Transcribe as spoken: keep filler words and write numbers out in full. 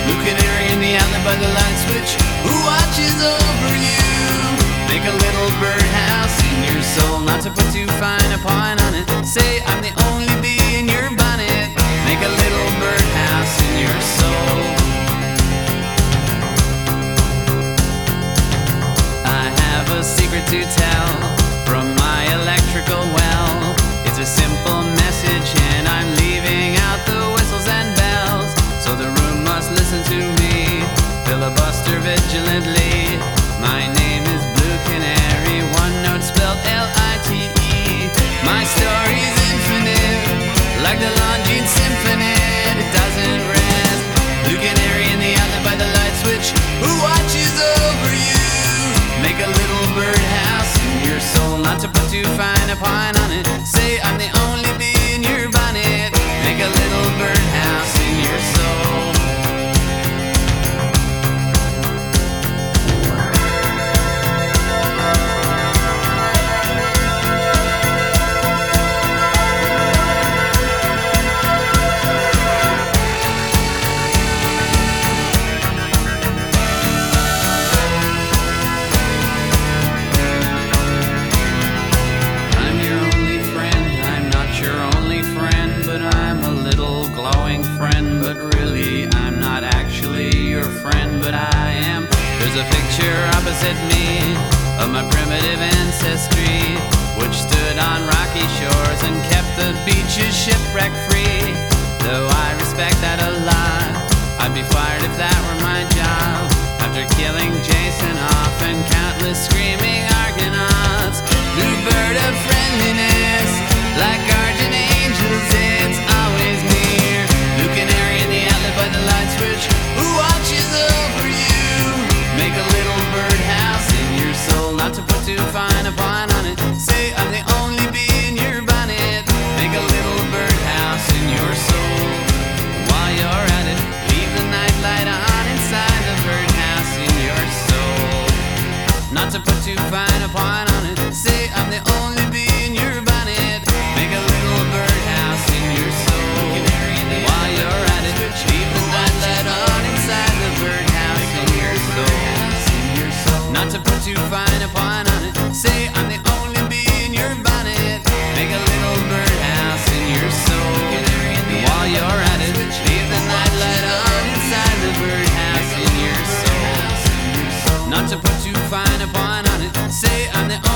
Blue canary in the outlet by the light switch, who watches over you? Make a little birdhouse in your soul, not to put too fine a point on it. Say I'm the only bee in your bonnet. Make a little birdhouse in your soul. I have a secret to tell from my electrical well. It's a simple message and I'm leaving out the whistles and bells. So the room must listen to me, filibuster vigilantly. My name is Blue Canary, one note spelled L I T E. My story's infinite, like the Longines Symphony. It doesn't rest. Blue Canary in the outlet by the light switch, who watches over you? Make a little birdhouse in your soul, not to put too fine a point on it. Say I'm the only bee in your bonnet. Make a little birdhouse in your soul. But I am. There's a picture opposite me of my primitive ancestry, which stood on rocky shores and kept the beaches shipwreck free. Though I respect that a lot, I'd be fired if that were my job. After killing Jason off and countless screaming Argonauts, blue bird of friendliness, like guardian angels, it's always near. Blue canary in the outlet by the light switch, who watches over you? Make a little birdhouse in your soul, not to put too fine a point on it. Say I'm the only bee in your bonnet. Make a little birdhouse in your soul. While you're at it, leave the night light on inside the birdhouse in your soul. Not to put too fine a point on it. Say I'm the only bee in your bonnet. Make a little birdhouse in your soul. While you're at it, leave the night light on inside the birdhouse in your soul. Not to put too fine a point on it. Say I'm the only bee in your bonnet. Make a little birdhouse in your soul. While you're at it, leave the night light on inside the birdhouse in your soul. Not to put too fine a point on it. Say I'm the only